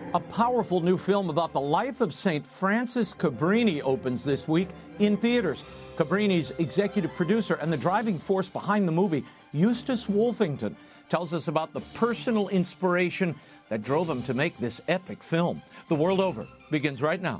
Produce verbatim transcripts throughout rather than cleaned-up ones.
A powerful new film about the life of Saint Francis Cabrini opens this week in theaters. Cabrini's executive producer and the driving force behind the movie, Eustace Wolfington, tells us about the personal inspiration that drove him to make this epic film. The World Over begins right now.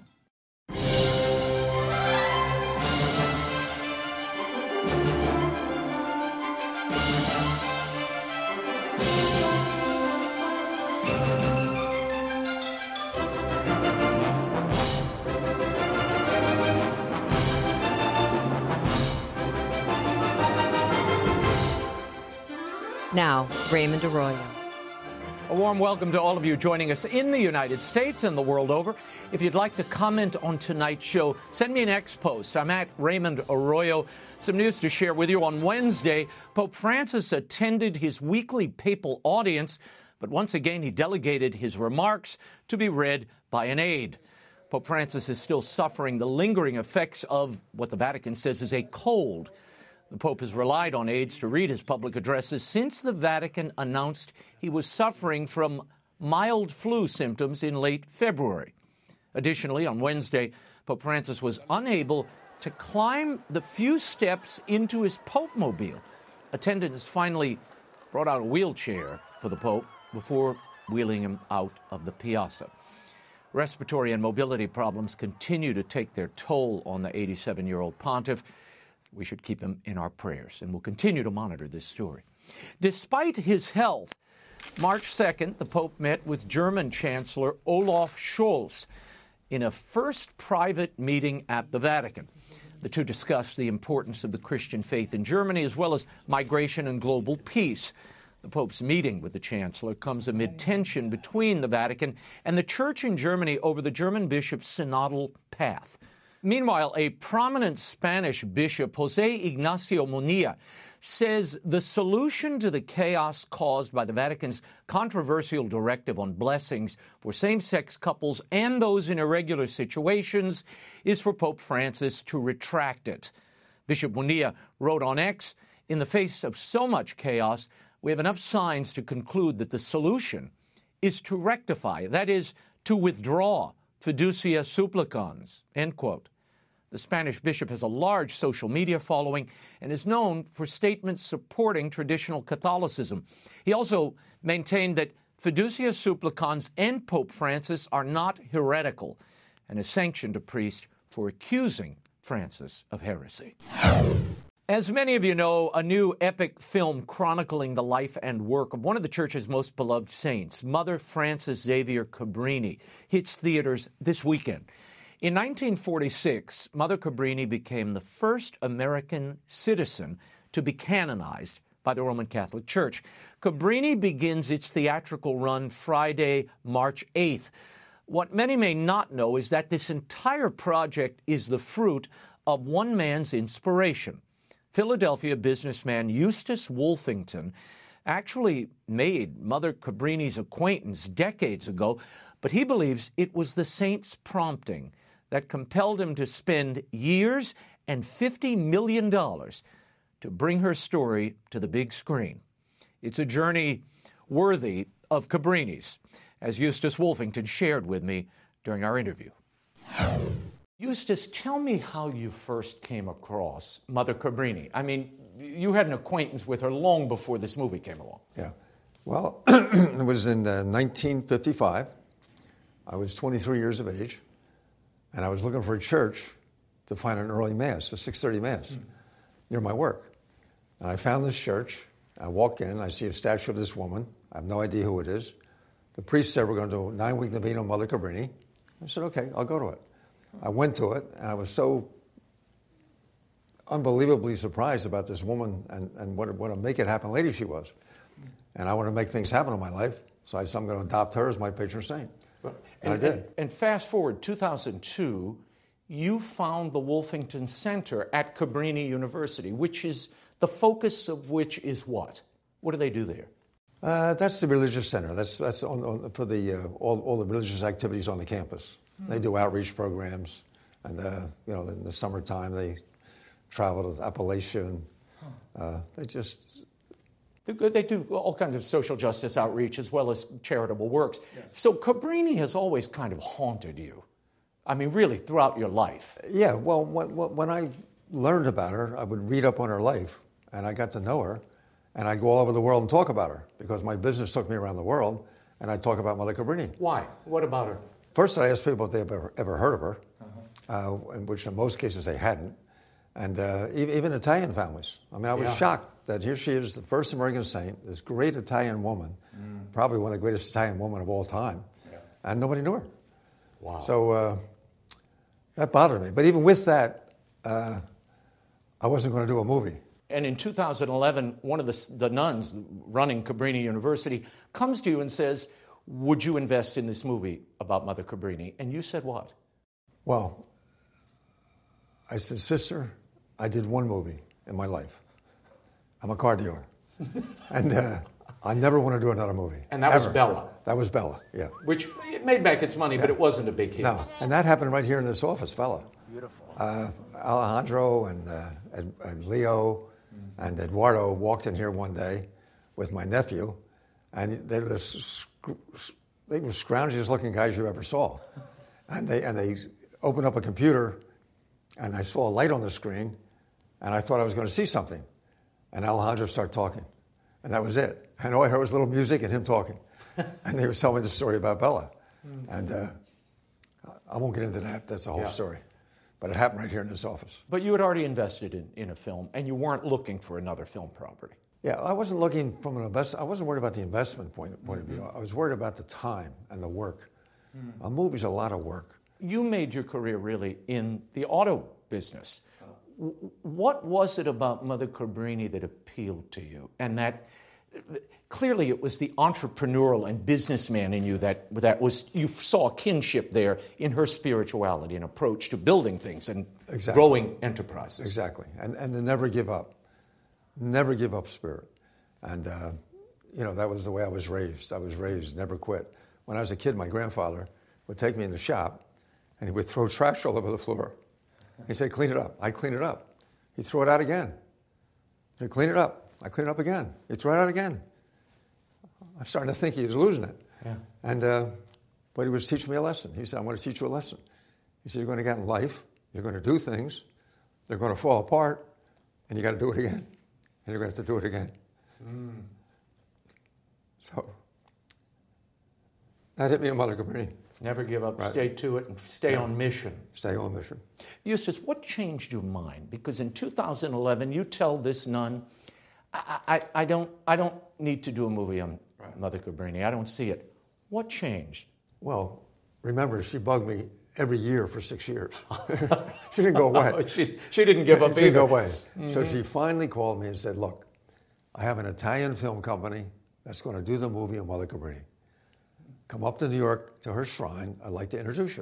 Now, Raymond Arroyo. A warm welcome to all of you joining us in the United States and the world over. If you'd like to comment on tonight's show, send me an X post. I'm at Raymond Arroyo. Some news to share with you. On Wednesday, Pope Francis attended his weekly papal audience, but once again he delegated his remarks to be read by an aide. Pope Francis is still suffering the lingering effects of what the Vatican says is a cold. The Pope has relied on aides to read his public addresses since the Vatican announced he was suffering from mild flu symptoms in late February. Additionally, on Wednesday, Pope Francis was unable to climb the few steps into his Pope-mobile. Attendants finally brought out a wheelchair for the Pope before wheeling him out of the piazza. Respiratory and mobility problems continue to take their toll on the eighty-seven-year-old pontiff. We should keep him in our prayers, and we'll continue to monitor this story. Despite his health, March second, the Pope met with German Chancellor Olaf Scholz in a first private meeting at the Vatican. The two discussed the importance of the Christian faith in Germany, as well as migration and global peace. The Pope's meeting with the Chancellor comes amid tension between the Vatican and the Church in Germany over the German bishop's synodal path. Meanwhile, a prominent Spanish bishop, José Ignacio Munilla, says the solution to the chaos caused by the Vatican's controversial directive on blessings for same-sex couples and those in irregular situations is for Pope Francis to retract it. Bishop Munilla wrote on X, "In the face of so much chaos, we have enough signs to conclude that the solution is to rectify, that is, to withdraw fiducia supplicans," end quote. The Spanish bishop has a large social media following and is known for statements supporting traditional Catholicism. He also maintained that fiducia supplicans and Pope Francis are not heretical and has sanctioned a priest for accusing Francis of heresy. As many of you know, a new epic film chronicling the life and work of one of the Church's most beloved saints, Mother Frances Xavier Cabrini, hits theaters this weekend. In nineteen forty-six, Mother Cabrini became the first American citizen to be canonized by the Roman Catholic Church. Cabrini begins its theatrical run Friday, March eighth. What many may not know is that this entire project is the fruit of one man's inspiration. Philadelphia businessman Eustace Wolfington actually made Mother Cabrini's acquaintance decades ago, but he believes it was the saint's prompting that compelled him to spend years and fifty million dollars to bring her story to the big screen. It's a journey worthy of Cabrini's, as Eustace Wolfington shared with me during our interview. Eustace, tell me how you first came across Mother Cabrini. I mean, you had an acquaintance with her long before this movie came along. Yeah. Well, it was in uh, nineteen fifty-five. I was twenty-three years of age, and I was looking for a church to find an early Mass, a six thirty Mass, mm. near my work. And I found this church. I walk in. I see a statue of this woman. I have no idea who it is. The priest said, we're going to do a nine-week novena on Mother Cabrini. I said, okay, I'll go to it. I went to it, and I was so unbelievably surprised about this woman and, and what, what a make-it-happen lady she was. And I want to make things happen in my life, so I said I'm going to adopt her as my patron saint. And, and I did. And, and fast forward, two thousand two, you found the Wolfington Center at Cabrini University, which is the focus of which is what? What do they do there? Uh, that's the religious center. That's that's on, on, for the uh, all, all the religious activities on the campus. Mm. They do outreach programs, and uh, you know, in the summertime they travel to Appalachia. And, uh, they just They do all kinds of social justice outreach as well as charitable works. Yes. So Cabrini has always kind of haunted you. I mean, really, throughout your life. Yeah, well, when I learned about her, I would read up on her life, and I got to know her, and I'd go all over the world and talk about her, because my business took me around the world, and I'd talk about Mother Cabrini. Why? What about her? First, I asked people if they ever, ever heard of her, uh-huh. uh, in which in most cases they hadn't. And uh, even, even Italian families. I mean, I was yeah. shocked that here she is, the first American saint, this great Italian woman, mm. probably one of the greatest Italian women of all time, yeah. and nobody knew her. Wow. So uh, that bothered me. But even with that, uh, I wasn't going to do a movie. And in two thousand eleven, one of the, the nuns running Cabrini University comes to you and says, would you invest in this movie about Mother Cabrini? And you said what? Well, I said, sister, I did one movie in my life. I'm a car dealer. and uh, I never want to do another movie. And that ever. was Bella. That was Bella, yeah. Which, it made back its money, yeah. but it wasn't a big hit. No, and that happened right here in this office, Bella. Beautiful. Uh, Alejandro and, uh, and, and Leo mm. and Eduardo walked in here one day with my nephew, and they were the, they were scroungiest looking guys you ever saw. And they, and they opened up a computer, and I saw a light on the screen, and I thought I was going to see something. And Alejandro started talking, and that was it. And all I heard was little music and him talking. And they were telling me the story about Bella. Mm-hmm. And uh, I won't get into that. That's a whole yeah. story. But it happened right here in this office. But you had already invested in, in a film, and you weren't looking for another film property. Yeah, I wasn't looking from an investment. I wasn't worried about the investment point, point mm-hmm. of view. I was worried about the time and the work. Mm-hmm. A movie's a lot of work. You made your career really in the auto business. What was it about Mother Cabrini that appealed to you? And that clearly it was the entrepreneurial and businessman in you that that was you saw kinship there in her spirituality and approach to building things and exactly. growing enterprises. Exactly, and and to never give up, never give up spirit, and uh, you know that was the way I was raised. I was raised never quit. When I was a kid, my grandfather would take me in the shop, and he would throw trash all over the floor. He'd say, clean it up. I'd clean it up. He'd throw it out again. He'd clean it up. I'd clean it up again. He'd throw it out again. I'm starting to think he was losing it. Yeah. And, uh, but he was teaching me a lesson. He said, I'm going to teach you a lesson. He said, you're going to get in life. You're going to do things. They're going to fall apart. And you got to do it again. And you're going to have to do it again. Mm. So that hit me in Mother Cabrini. Never give up, right. Stay to it, and stay yeah. on mission. Stay on mission. Eustace, what changed your mind? Because in two thousand eleven, you tell this nun, I, I, I, don't, I don't need to do a movie on right. Mother Cabrini. I don't see it. What changed? Well, remember, she bugged me every year for six years. She didn't go away. Oh, she, she didn't give up she either. She didn't go away. Mm-hmm. So she finally called me and said, look, I have an Italian film company that's going to do the movie on Mother Cabrini. Come up to New York to her shrine. I'd like to introduce you.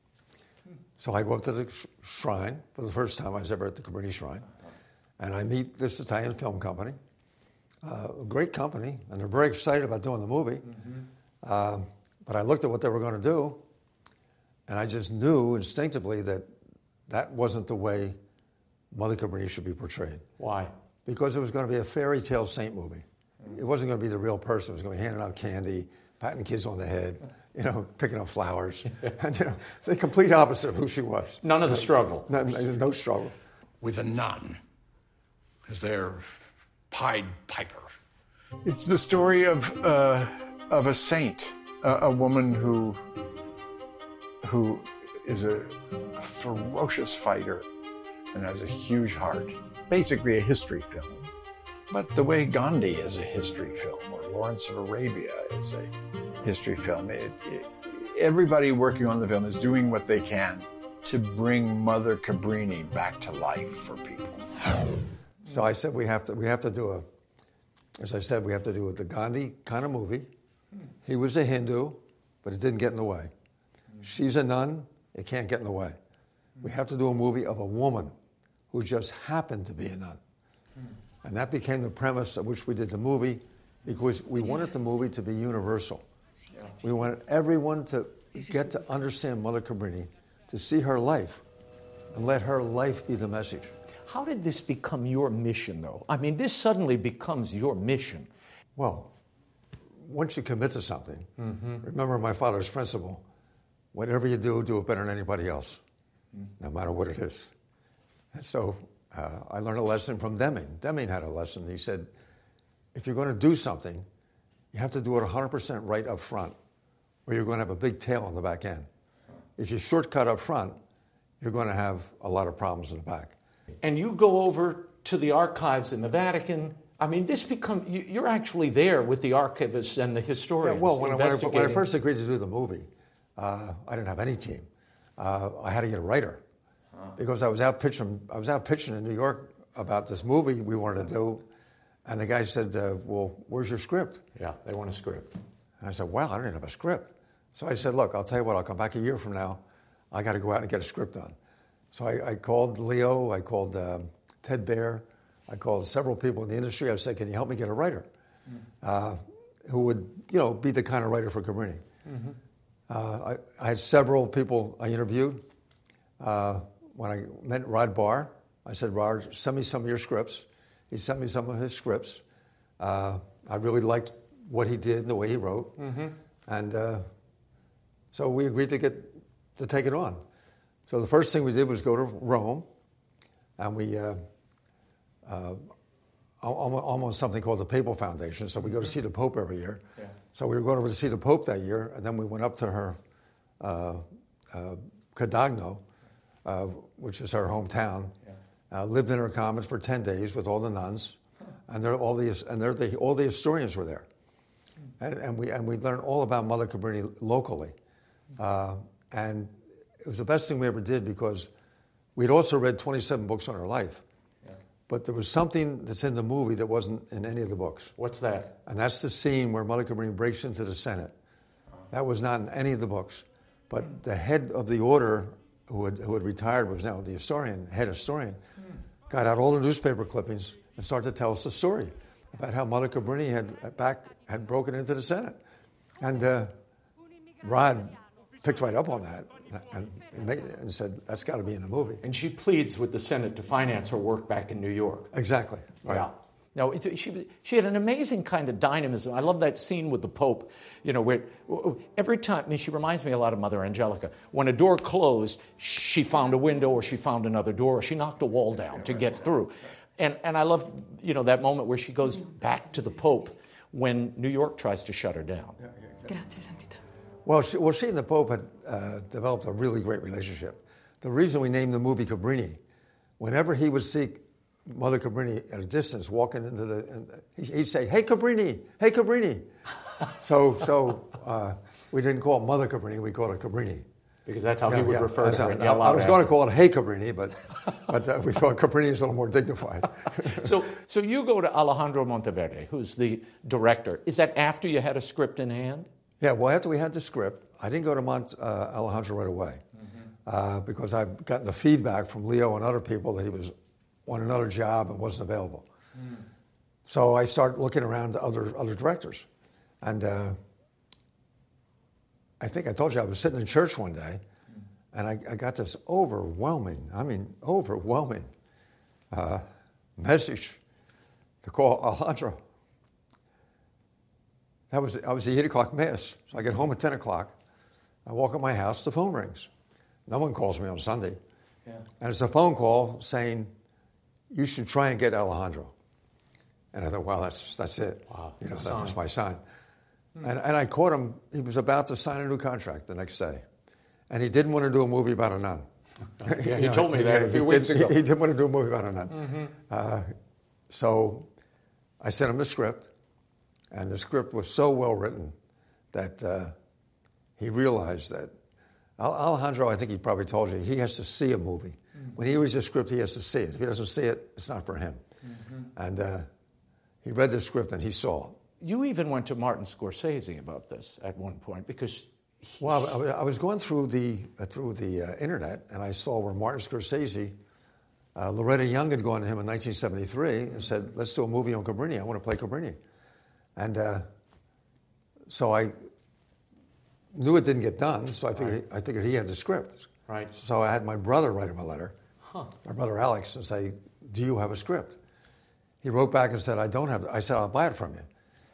So I go up to the sh- shrine for the first time I was ever at the Cabrini Shrine. And I meet this Italian film company, uh, a great company, and they're very excited about doing the movie. Mm-hmm. Uh, but I looked at what they were going to do, and I just knew instinctively that that wasn't the way Mother Cabrini should be portrayed. Why? Because it was going to be a fairy tale saint movie. Mm-hmm. It wasn't going to be the real person. It was going to be handing out candy, patting kids on the head, you know, picking up flowers. And, you know, the complete opposite of who she was. None of the struggle. No, no struggle. With a nun as their Pied Piper. It's the story of uh, of a saint, uh, a woman who who is a ferocious fighter and has a huge heart. Basically a history film. But the way Gandhi is a history film, or Lawrence of Arabia is a history film, it, it, everybody working on the film is doing what they can to bring Mother Cabrini back to life for people. So I said we have to we have to do a, as I said, we have to do a, the Gandhi kind of movie. He was a Hindu, but it didn't get in the way. She's a nun, it can't get in the way. We have to do a movie of a woman who just happened to be a nun. And that became the premise of which we did the movie, because we wanted the movie to be universal. We wanted everyone to get to understand Mother Cabrini, to see her life, and let her life be the message. How did this become your mission, though? I mean, this suddenly becomes your mission. Well, once you commit to something, mm-hmm. remember my father's principle, whatever you do, do it better than anybody else, mm. no matter what it is. And so uh, I learned a lesson from Deming. Deming had a lesson. He said, if you're going to do something, you have to do it one hundred percent right up front, or you're going to have a big tail on the back end. If you shortcut up front, you're going to have a lot of problems in the back. And you go over to the archives in the Vatican. I mean, this becomes, you're actually there with the archivists and the historians. Yeah, well, when I, when, I, when I first agreed to do the movie, uh, I didn't have any team. Uh, I had to get a writer huh. because I was out pitching. I was out pitching in New York about this movie we wanted to do, and the guy said, uh, "Well, where's your script?" Yeah, they want a script. And I said, "Well, I don't even have a script." So I said, "Look, I'll tell you what. I'll come back a year from now. I got to go out and get a script done." So I, I called Leo. I called um, Ted Baer. I called several people in the industry. I said, "Can you help me get a writer mm. uh, who would, you know, be the kind of writer for Cabrini?" Mm-hmm. Uh, I, I had several people I interviewed. Uh, when I met Rod Barr, I said, "Rod, send me some of your scripts." He sent me some of his scripts. Uh, I really liked what he did and the way he wrote, mm-hmm. and uh, so we agreed to get to take it on. So the first thing we did was go to Rome, and we. Uh, Uh, almost something called the Papal Foundation. So we go to see the Pope every year. Yeah. So we were going over to see the Pope that year, and then we went up to her uh, uh, Cadagno, uh, which is her hometown. Yeah. Uh, lived in her convent for ten days with all the nuns, huh. and they're all the and they're the, all the historians were there, and, and we and we learned all about Mother Cabrini locally, uh, and it was the best thing we ever did because we'd also read twenty-seven books on her life. But there was something that's in the movie that wasn't in any of the books. What's that? And that's the scene where Mother Cabrini breaks into the Senate. That was not in any of the books. But the head of the order, who had, who had retired, was now the historian, head historian, got out all the newspaper clippings and started to tell us the story about how Mother Cabrini had back had broken into the Senate. And uh, Rod picked right up on that and, and, made, and said, that's got to be in the movie. And she pleads with the Senate to finance her work back in New York. Exactly. Right. Yeah. No, it, she she had an amazing kind of dynamism. I love that scene with the Pope, you know, where every time, I mean, she reminds me a lot of Mother Angelica. When a door closed, she found a window or she found another door or she knocked a wall down to get through. And and I love, you know, that moment where she goes back to the Pope when New York tries to shut her down. Grazie, Santità. Well, she, well, she and the Pope had uh, developed a really great relationship. The reason we named the movie Cabrini, whenever he would see Mother Cabrini at a distance walking into the, and he'd say, "Hey Cabrini, hey Cabrini." so so uh, we didn't call it Mother Cabrini, we called it Cabrini. Because that's how yeah, he would yeah, refer to her. I, I was going to call it Hey Cabrini, but but uh, we thought Cabrini is a little more dignified. so so you go to Alejandro Monteverde, who's the director. Is that after you had a script in hand? Yeah, well, after we had the script, I didn't go to Mont, uh, Alejandro right away mm-hmm. uh, because I'd gotten the feedback from Leo and other people that he was on another job and wasn't available. Mm. So I started looking around to other other directors. And uh, I think I told you I was sitting in church one day, mm. and I, I got this overwhelming, I mean, overwhelming uh, message to call Alejandro. That was, I was the eight o'clock mass. So I get home at ten o'clock. I walk in my house, the phone rings. No one calls me on Sunday. Yeah. And it's a phone call saying, "You should try and get Alejandro." And I thought, well, that's that's it. Wow. You know, that's my sign. Hmm. And, and I caught him. He was about to sign a new contract the next day. And he didn't want to do a movie about a nun. Yeah, he told me that a few weeks did, ago. He, he didn't want to do a movie about a nun. Mm-hmm. Uh, so I sent him the script. And the script was so well written that uh, he realized that Alejandro, I think he probably told you, he has to see a movie. Mm-hmm. When he reads a script, he has to see it. If he doesn't see it, it's not for him. Mm-hmm. And uh, he read the script and he saw it. You even went to Martin Scorsese about this at one point because... He... Well, I, I was going through the uh, through the uh, internet and I saw where Martin Scorsese, uh, Loretta Young had gone to him in nineteen seventy-three and said, "Let's do a movie on Cabrini. I want to play Cabrini." And uh, so I knew it didn't get done, so I figured, right. I figured he had the script. Right. So I had my brother write him a letter, huh. my brother Alex, and say, "Do you have a script?" He wrote back and said, "I don't have it." I said, "I'll buy it from you."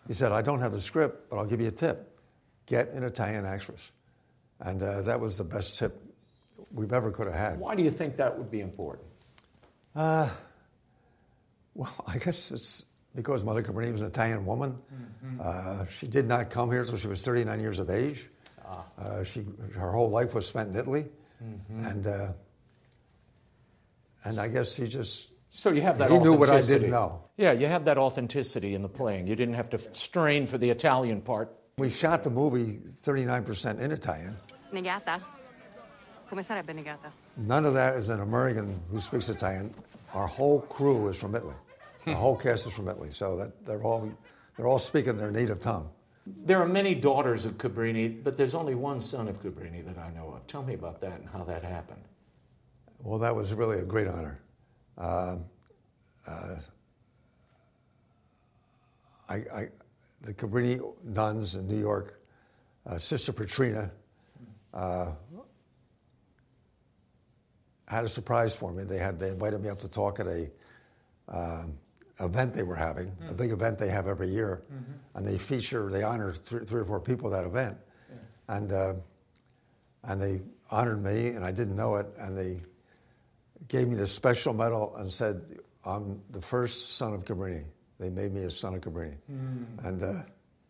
He said, I don't have the script, but I'll give you a tip. Get an Italian actress. And uh, that was the best tip we've ever could have had. Why do you think that would be important? Uh, well, I guess it's because Mother Cabrini was an Italian woman. Mm-hmm. Uh, she did not come here until she was thirty-nine years of age. Ah. Uh, she, her whole life was spent in Italy. Mm-hmm. And uh, and I guess he just... So you have that he authenticity. He knew what I didn't know. Yeah, you have that authenticity in the playing. You didn't have to strain for the Italian part. We shot the movie thirty-nine percent in Italian. Negata. Come sarebbe negata? None of that is an American who speaks Italian. Our whole crew is from Italy. The whole cast is from Italy, so that they're all they're all speaking their native tongue. There are many daughters of Cabrini, but there's only one son of Cabrini that I know of. Tell me about that and how that happened. Well, that was really a great honor. Uh, uh, I, I, the Cabrini nuns in New York, uh, Sister Petrina, uh, had a surprise for me. They had they invited me up to talk at a um, event they were having, mm. a big event they have every year, mm-hmm. and they feature, they honor three, three or four people at that event, yeah. and uh, and they honored me, and I didn't know it, and they gave me this special medal and said, I'm the first son of Cabrini. They made me a son of Cabrini, mm. and uh,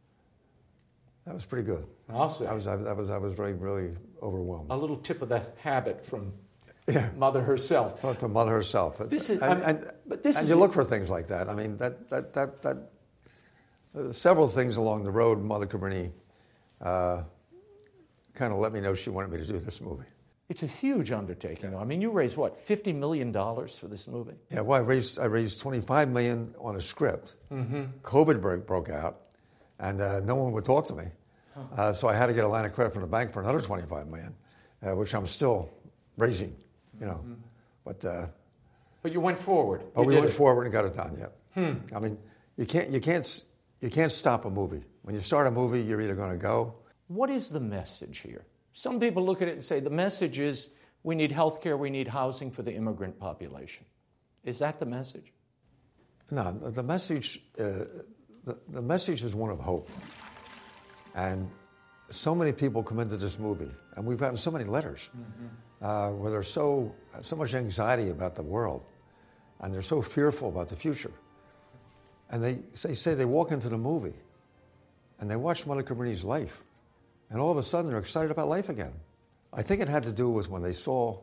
that was pretty good. Awesome. I was, I was, I was, I was really, really overwhelmed. A little tip of that habit from yeah. Mother herself. From Mother herself. This is, and, and, but this and is you look for things like that. I mean, that that that that. Uh, several things along the road, Mother Cabrini uh, kind of let me know she wanted me to do this movie. It's a huge undertaking, though. I mean, you raised, what, fifty million dollars for this movie? Yeah, well, I raised I raised twenty-five million dollars on a script. Mm-hmm. COVID broke, broke out, and uh, no one would talk to me. Huh. Uh, so I had to get a line of credit from the bank for another twenty-five million dollars, uh, which I'm still raising, you know. Mm-hmm. But uh, but you went forward. But you we went it. forward and got it done, yeah. Hmm. I mean, you can't, you, can't, you can't stop a movie. When you start a movie, you're either going to go. What is the message here? Some people look at it and say the message is we need health care, we need housing for the immigrant population. Is that the message? No, the message, uh, the, the message is one of hope. And so many people come into this movie, and we've gotten so many letters, mm-hmm. uh, where there's so, so much anxiety about the world, and they're so fearful about the future. And they, they say they walk into the movie, and they watch Mother Cabrini's life, and all of a sudden they're excited about life again. I think it had to do with when they saw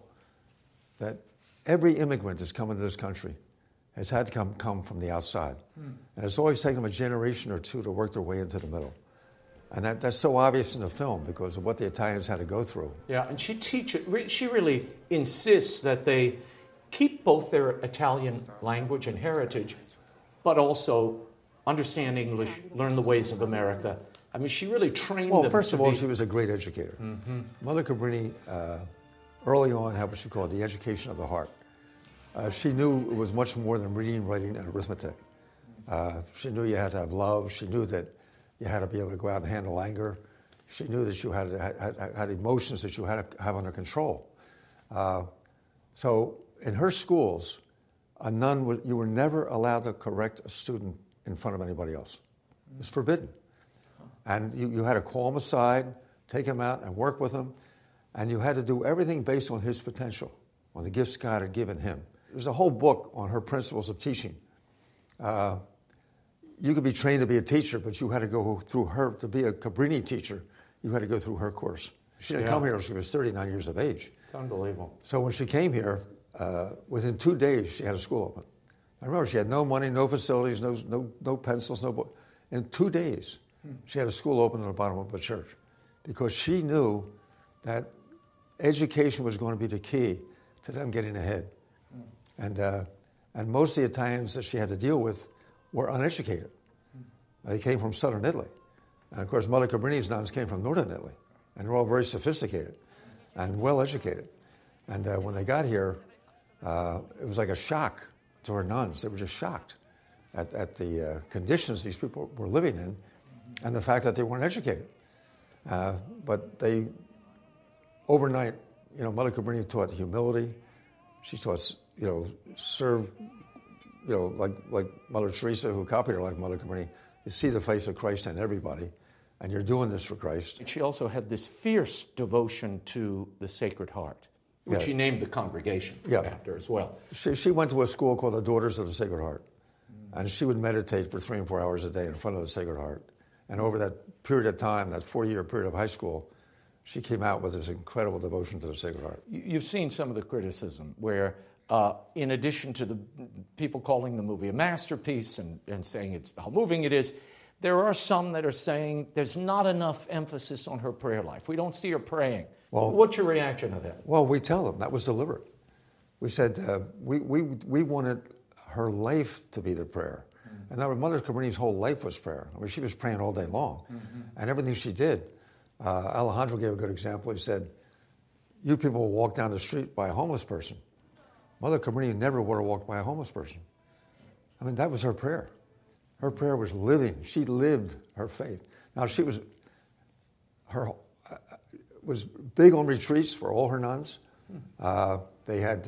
that every immigrant that's come into this country has had to come, come from the outside. Mm. And it's always taken them a generation or two to work their way into the middle. And that, that's so obvious in the film because of what the Italians had to go through. Yeah, and she teaches, she really insists that they keep both their Italian language and heritage, but also understand English, learn the ways of America. I mean, she really trained well, them. Well, first of be... all, she was a great educator. Mm-hmm. Mother Cabrini, uh, early on, had what she called the education of the heart. Uh, she knew it was much more than reading, writing, and arithmetic. Uh, she knew you had to have love. She knew that you had to be able to go out and handle anger. She knew that you had, had, had emotions that you had to have under control. Uh, so in her schools, a nun, would, you were never allowed to correct a student in front of anybody else. It was forbidden. And you, you had to call him aside, take him out and work with him. And you had to do everything based on his potential, on the gifts God had given him. There's a whole book on her principles of teaching. Uh, you could be trained to be a teacher, but you had to go through her, to be a Cabrini teacher, you had to go through her course. She didn't yeah. come here until she was thirty-nine years of age. It's unbelievable. So when she came here, uh, within two days, she had a school open. I remember she had no money, no facilities, no, no, no pencils, no book. In two days, hmm. she had a school open at the bottom of a church because she knew that education was going to be the key to them getting ahead. Hmm. And, uh, and most of the Italians that she had to deal with were uneducated. Hmm. They came from southern Italy. And, of course, Mother Cabrini's nuns came from northern Italy. And they're all very sophisticated and well-educated. And uh, when they got here, uh, it was like a shock to her nuns. They were just shocked at, at the uh, conditions these people were living in and the fact that they weren't educated. Uh, but they, overnight, you know, Mother Cabrini taught humility. She taught, you know, serve, you know, like, like Mother Teresa, who copied her like Mother Cabrini, you see the face of Christ in everybody, and you're doing this for Christ. She also had this fierce devotion to the Sacred Heart, which Yeah. she named the congregation Yeah. after as well. She, she went to a school called the Daughters of the Sacred Heart, and she would meditate for three and four hours a day in front of the Sacred Heart. And over that period of time, that four-year period of high school, she came out with this incredible devotion to the Sacred Heart. You- You've seen some of the criticism where, uh, in addition to the people calling the movie a masterpiece and, and saying it's how moving it is, there are some that are saying there's not enough emphasis on her prayer life. We don't see her praying. Well- What's your reaction to that? Well, we tell them that was deliberate. We said uh, we, we, we wanted her life to be the prayer. Mm-hmm. And that was Mother Cabrini's whole life was prayer. I mean, she was praying all day long. Mm-hmm. And everything she did. Uh, Alejandro gave a good example. He said, you people will walk down the street by a homeless person. Mother Cabrini never would have walked by a homeless person. I mean, that was her prayer. Her prayer was living. She lived her faith. Now, she was her uh, was big on retreats for all her nuns. Uh, they had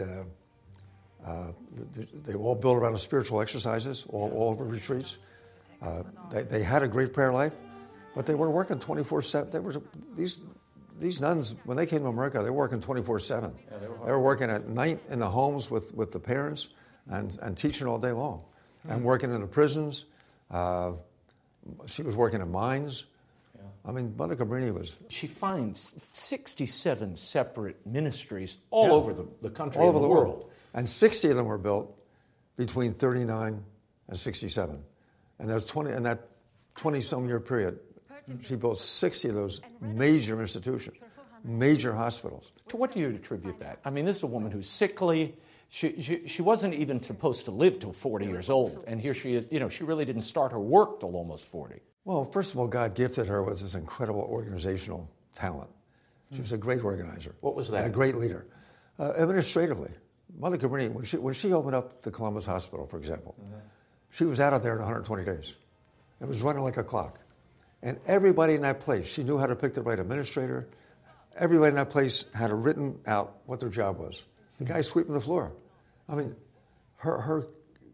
uh, uh, they, they all built around the spiritual exercises, all, all of her retreats. Uh, they, they had a great prayer life, but they were working twenty-four seven. They were these these nuns when they came to America. They were working twenty-four seven. Yeah, they, they were working at night in the homes with, with the parents and, and teaching all day long, mm-hmm. and working in the prisons. Uh, she was working in mines. Yeah. I mean, Mother Cabrini was... She finds sixty-seven separate ministries all yeah. over the, the country all and over the, the world. world. And sixty of them were built between thirty-nine and sixty-seven. And there's twenty in that twenty-some year period, she built sixty of those major institutions, major hospitals. To what do you attribute that? I mean, this is a woman who's sickly. She, she she wasn't even supposed to live till forty years old, and here she is. You know, she really didn't start her work till almost forty. Well, first of all, God gifted her with this incredible organizational talent. She was a great organizer. What was that? And a great leader. Uh, administratively, Mother Cabrini, when she when she opened up the Columbus Hospital, for example, mm-hmm. she was out of there in one hundred twenty days. It was running like a clock. And everybody in that place, she knew how to pick the right administrator. Everybody in that place had written out what their job was. The guy sweeping the floor. I mean, her, her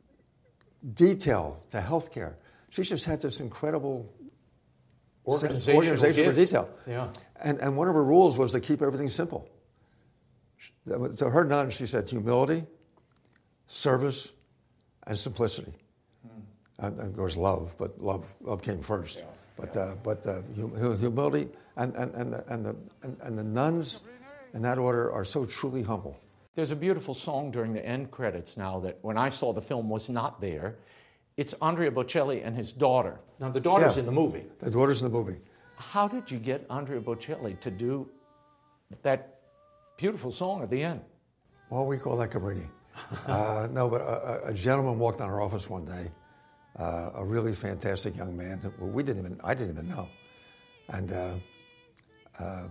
detail to healthcare. She just had this incredible organizational, organization for detail. Yeah. And, and one of her rules was to keep everything simple. So her nuns, she said, humility, service, and simplicity. Mm. And, and of course, love, but love love came first. Yeah. But yeah. uh, but uh, hum- humility and and and the, and the and, and the nuns in that order are so truly humble. There's a beautiful song during the end credits now that when I saw the film was not there. It's Andrea Bocelli and his daughter. Now the daughter's yeah. in the movie. The daughter's in the movie. How did you get Andrea Bocelli to do that beautiful song at the end? Well, we call that Cabrini. uh, no, but a, a gentleman walked in our office one day. Uh, a really fantastic young man who we didn't even, I didn't even know. And uh, uh,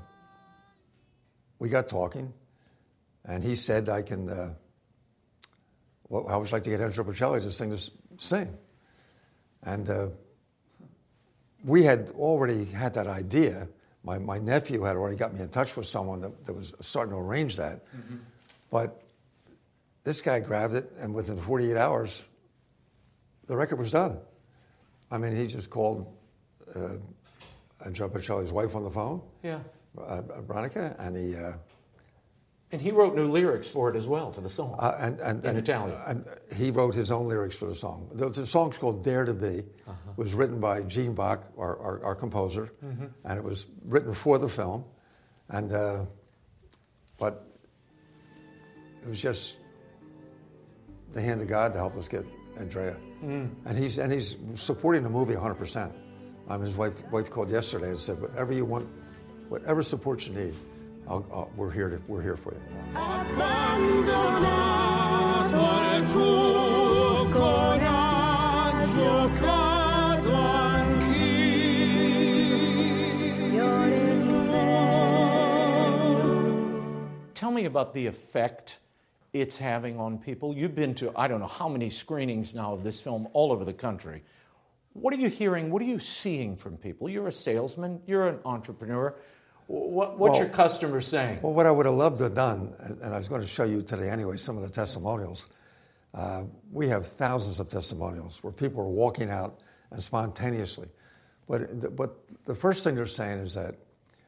we got talking, and he said, I can, uh, well, I would like to get Andrea Bocelli to sing this, sing. And uh, we had already had that idea. My, my nephew had already got me in touch with someone that, that was starting to arrange that. Mm-hmm. But this guy grabbed it, and within forty-eight hours, the record was done. I mean, he just called uh, Andrea Bocelli's wife on the phone, yeah, uh, Veronica, and he... Uh, and he wrote new lyrics for it as well, to the song, uh, and, and, in and, Italian. And he wrote his own lyrics for the song. The, the song's called Dare to Be. Uh-huh. It was written by Gene Bach, our, our, our composer, mm-hmm. and it was written for the film. And uh, but it was just the hand of God to help us get Andrea. Mm. And he's and he's supporting the movie one hundred percent. Um, his wife wife called yesterday and said, whatever you want, whatever support you need, I'll, I'll, we're here to we're here for you. Tell me about the effect it's having on people. You've been to, I don't know how many screenings now of this film all over the country. What are you hearing? What are you seeing from people? You're a salesman. You're an entrepreneur. What, what's well, your customers saying? Well, what I would have loved to have done, and I was going to show you today anyway, some of the testimonials. Uh, we have thousands of testimonials where people are walking out and spontaneously. But the, but the first thing they're saying is that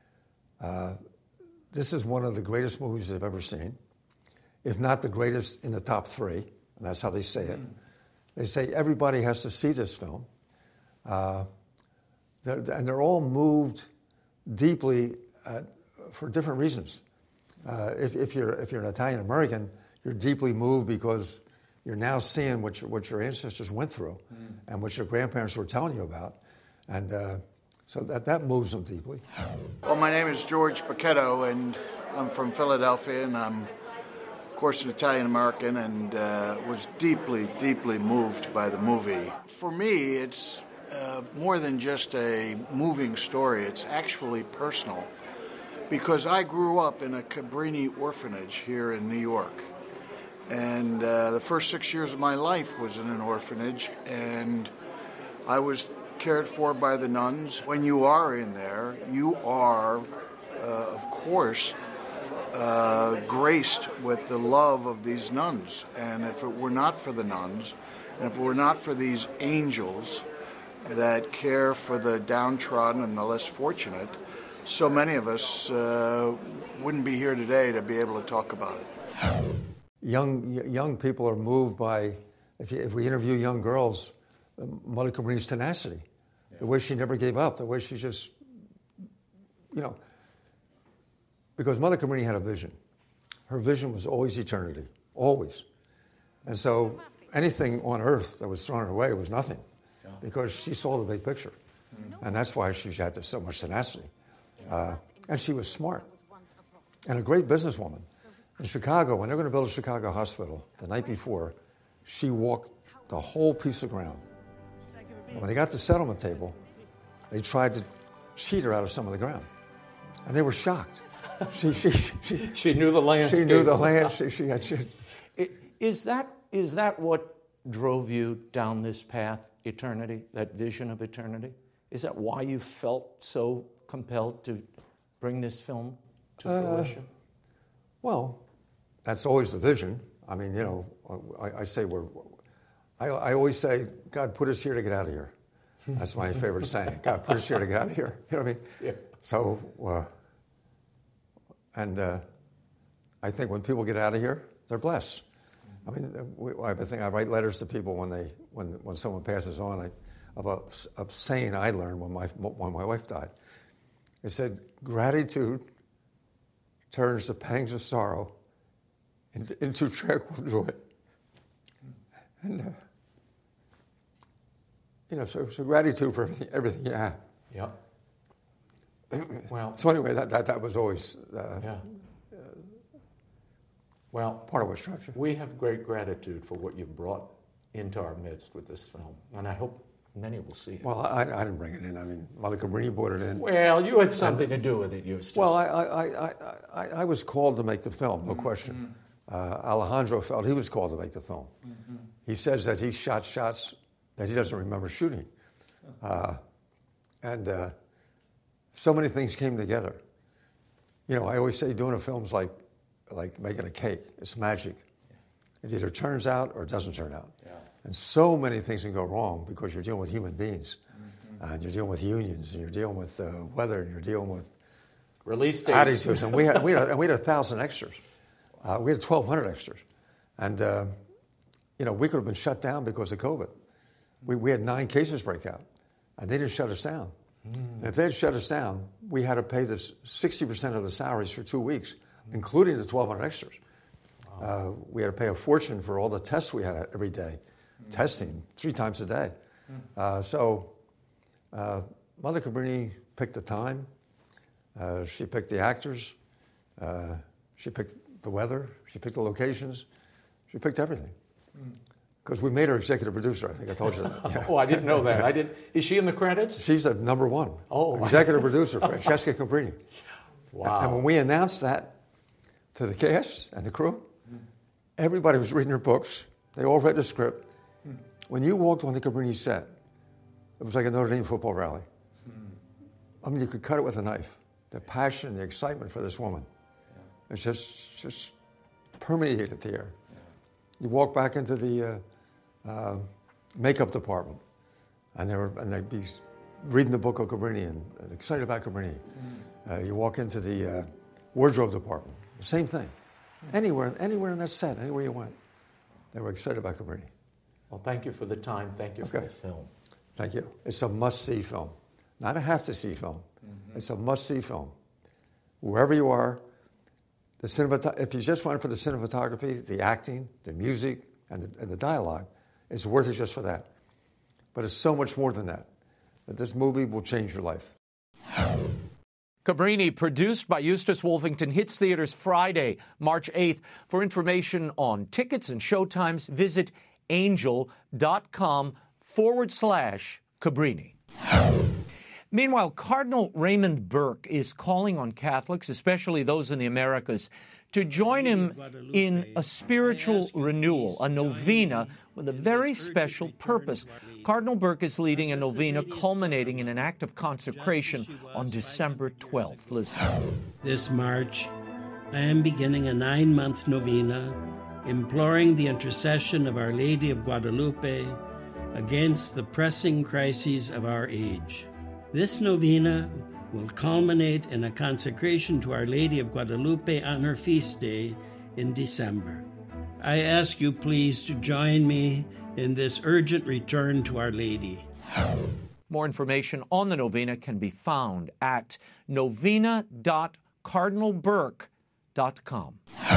uh, this is one of the greatest movies they've ever seen, if not the greatest in the top three, and that's how they say it. Mm. They say everybody has to see this film. Uh, they're, and they're all moved deeply uh, for different reasons. Uh, if, if you're if you're an Italian American, you're deeply moved because you're now seeing what your, what your ancestors went through mm. and what your grandparents were telling you about. And uh, so that, that moves them deeply. Well, my name is George Paquetto, and I'm from Philadelphia, and I'm, of course, an Italian-American, and uh, was deeply, deeply moved by the movie. For me, it's uh, more than just a moving story. It's actually personal, because I grew up in a Cabrini orphanage here in New York. And uh, the first six years of my life was in an orphanage, and I was cared for by the nuns. When you are in there, you are, uh, of course, uh, graced with the love of these nuns. And if it were not for the nuns, and if it were not for these angels that care for the downtrodden and the less fortunate, so many of us uh, wouldn't be here today to be able to talk about it. Young young people are moved by, if, you, if we interview young girls, Mother Cabrini's tenacity, yeah. the way she never gave up, the way she just, you know, because Mother Cabrini had a vision. Her vision was always eternity, always. And so anything on earth that was thrown her way was nothing, yeah. because she saw the big picture. Mm-hmm. And that's why she had so much tenacity. Yeah. Uh, and she was smart and a great businesswoman. In Chicago, when they were going to build a Chicago hospital, the night before, she walked the whole piece of ground. And when they got to the settlement table, they tried to cheat her out of some of the ground. And they were shocked. She, she, she, she knew the landscape. She knew the land. She, she had, she, is, that, is that what drove you down this path, eternity, that vision of eternity? Is that why you felt so compelled to bring this film to fruition? Uh, well, that's always the vision. I mean, you know, I, I say we're, I, I always say, God put us here to get out of here. That's my favorite saying. God put us here to get out of here. You know what I mean? Yeah. So, uh, and uh, I think when people get out of here, they're blessed. I mean, we, I think I write letters to people when they, when when someone passes on, I, of a, a saying I learned when my when my wife died. It said, gratitude turns the pangs of sorrow into, into tranquil joy. And, uh, you know, so, so gratitude for everything, everything you have. Yeah. Well. So anyway, that that, that was always uh, yeah. uh, well part of what structure. We have great gratitude for what you brought into our midst with this film, and I hope many will see it. Well, I, I didn't bring it in. I mean, Mother Cabrini brought it in. Well, you had something and, to do with it, Eustace. Well, I I, I, I I was called to make the film, no mm-hmm. question. Uh, Alejandro felt he was called to make the film. Mm-hmm. He says that he shot shots that he doesn't remember shooting. Uh, and uh, so many things came together. You know, I always say doing a film's like like making a cake. It's magic. Yeah. It either turns out or it doesn't turn out. Yeah. And so many things can go wrong because you're dealing with human beings. Mm-hmm. And you're dealing with unions, and you're dealing with uh, weather, and you're dealing with release dates. Attitudes. And we had, we had, a, and we had a thousand extras. Uh, we had twelve hundred extras. And, uh, you know, we could have been shut down because of COVID. We, we had nine cases break out, and they didn't shut us down. Mm. And if they had shut us down, we had to pay this sixty percent of the salaries for two weeks, mm. including the twelve hundred extras. Wow. Uh, we had to pay a fortune for all the tests we had every day, mm. testing three times a day. Mm. Uh, so uh, Mother Cabrini picked the time. Uh, she picked the actors. Uh, she picked the weather. She picked the locations. She picked everything. Because we made her executive producer. I think I told you that. Yeah. Oh, I didn't know that. I did. Is she in the credits? She's the number one. Oh, executive producer, Francesca Cabrini. Wow. And when we announced that to the cast and the crew, everybody was reading her books. They all read the script. When you walked on the Cabrini set, it was like a Notre Dame football rally. I mean, you could cut it with a knife. The passion, the excitement for this woman. Yeah. It's just, just permeated the air. Yeah. You walk back into the uh, uh, makeup department. and they were and they'd be reading the book of Cabrini and, and excited about Cabrini. Mm. Uh, you walk into the uh, wardrobe department, same thing. Mm. Anywhere, anywhere in that set, anywhere you went, they were excited about Cabrini. Well, thank you for the time. Thank you okay. for the film. Thank you. It's a must-see film, not a have-to-see film. Mm-hmm. It's a must-see film. Wherever you are, the cinemat- if you just want it for the cinematography, the acting, the music, and the, and the dialogue, it's worth it just for that. But it's so much more than that. That this movie will change your life. Cabrini, produced by Eustace Wolfington, hits theaters Friday, March eighth. For information on tickets and showtimes, visit angel.com forward slash Cabrini. Meanwhile, Cardinal Raymond Burke is calling on Catholics, especially those in the Americas, to join him in a spiritual renewal, a novena with a very special purpose. Cardinal Burke is leading a novena culminating in an act of consecration on December twelfth. Listen. This March, I am beginning a nine-month novena, imploring the intercession of Our Lady of Guadalupe against the pressing crises of our age. This novena will culminate in a consecration to Our Lady of Guadalupe on her feast day in December. I ask you please to join me in this urgent return to Our Lady. More information on the novena can be found at novena dot cardinal burke dot com.